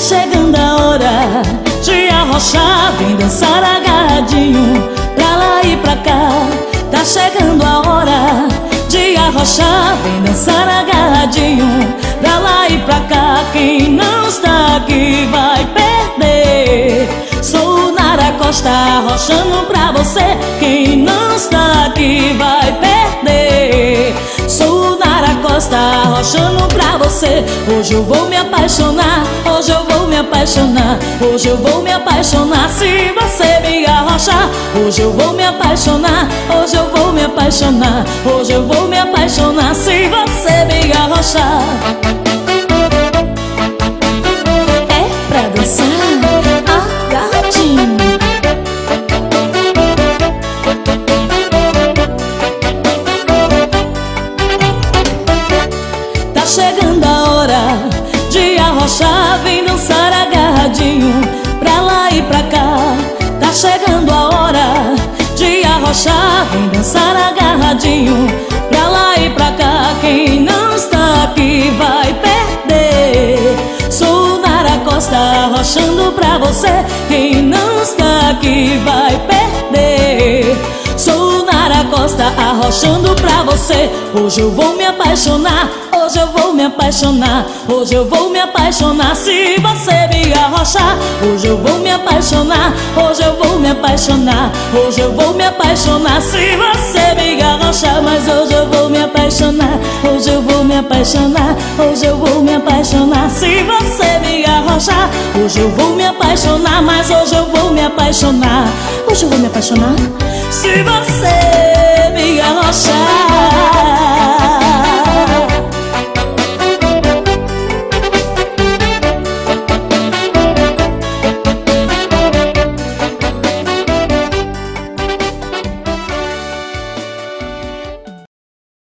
chegando a hora de arrochar, vem dançar agarradinho pra lá e pra cá. Tá chegando a hora de arrochar, vem dançar agarradinho pra lá e pra cá. Quem não está aqui vai perder. Sou o Nara Costa arrochando pra você. Quem não está aqui vai perder. Sou o Nara Costa arrochando pra você. Hoje eu vou me apaixonar, hoje eu vou me apaixonar, hoje eu vou me apaixonar se você me arrochar. Hoje eu vou me apaixonar, hoje eu vou me apaixonar, hoje eu vou me apaixonar se você me arrochar. É pra dançar agarradinho. Tá chegando a hora de arrochar, vem dançar agarradinho pra lá e pra cá. Tá chegando a hora de arrochar, vem dançar agarradinho pra lá e pra cá. Quem não está aqui vai perder. Sou o Nara Costa arrochando pra você. Quem não está aqui vai perder. Sou o Nara Costa arrochando pra você. Hoje eu vou me apaixonar, hoje eu vou me apaixonar, hoje eu vou me apaixonar se você me arrochar. Hoje eu vou me apaixonar, hoje eu vou me apaixonar, hoje eu vou me apaixonar se você me arrochar. Mas hoje eu vou me apaixonar, hoje eu vou me apaixonar, hoje eu vou me apaixonar se você me arrochar. Hoje eu vou me apaixonar, mas hoje eu vou me apaixonar, hoje eu vou me apaixonar se você me arrochar.